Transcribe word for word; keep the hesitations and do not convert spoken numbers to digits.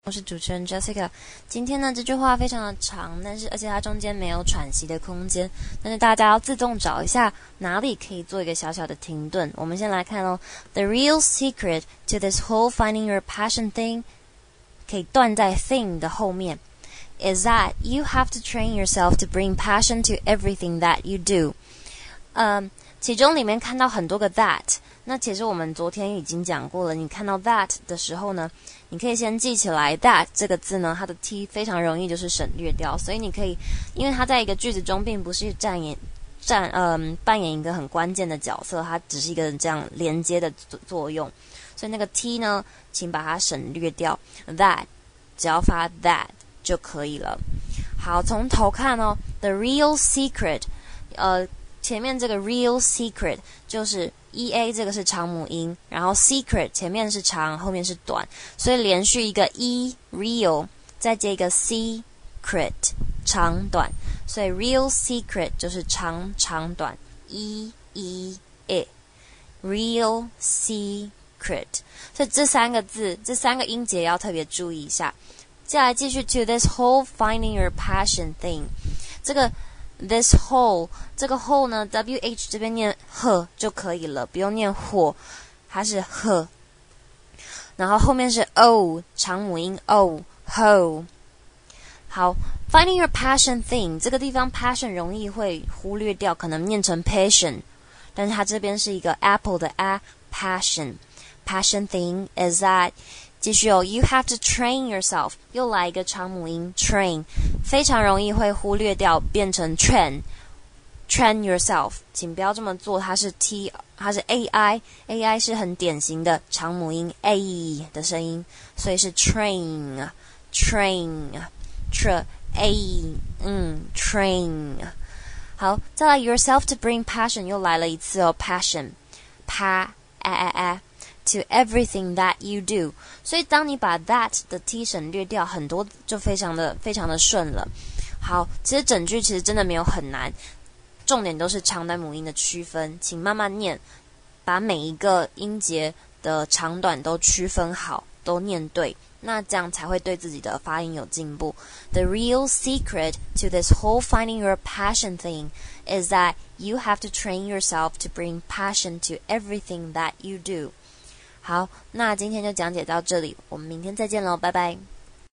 我是主持人 Jessica。今天呢，这句话非常的长，但是而且它中间没有喘息的空间，但是大家要自动找一下哪里可以做一个小小的停顿。我们先来看哦 ，The real secret to this whole finding your passion thing 可以断在 thing 的后面 ，is that you have to train yourself to bring passion to everything that you do。嗯，其中里面看到很多个 that。那其实我们昨天已经讲过了，你看到 that 的时候呢，你可以先记起来 that 这个字呢，它的 t 非常容易就是省略掉，所以你可以，因为它在一个句子中并不是占演占嗯扮演一个很关键的角色，它只是一个这样连接的作用，所以那个 t 呢，请把它省略掉 that 只要发 that 就可以了。好，从头看哦 ，the real secret， 呃，前面这个 real secret 就是。ea 这个是长母音，然后 secret 前面是长，后面是短，所以连续一个 e real 再接一个 secret 长短，所以 real secret 就是长长短 e e e real secret， 所以这三个字这三个音节要特别注意一下。接下来继续 to this whole finding your passion thing， 这个This whole 这个 whole 呢 ，wh 这边念 h 就可以了，不用念火，它是 h， 然后后面是 o 长母音 o whole。好 ，finding your passion thing 这个地方 passion 容易会忽略掉，可能念成 passion， 但是它这边是一个 apple 的 a passion passion thing is that。继续哦 ，you have to train yourself， 又来一个长母音 train， 非常容易会忽略掉，变成 train train yourself， 请不要这么做，它是 t， 它是 ai ai 是很典型的长母音 a 的声音，所以是 train train tr a 嗯 train。好，再来 yourself to bring passion 又来了一次哦 passion 啪啊啊啊。to everything that you do， 所以当你把 that 的 t 省略掉，很多就非常的非常的顺了。好，其实整句其实真的没有很难，重点都是长短母音的区分，请慢慢念，把每一个音节的长短都区分好，都念对，那这样才会对自己的发音有进步。The real secret to this whole finding your passion thing is that you have to train yourself to bring passion to everything that you do。好，那今天就讲解到这里，我们明天再见喽，拜拜。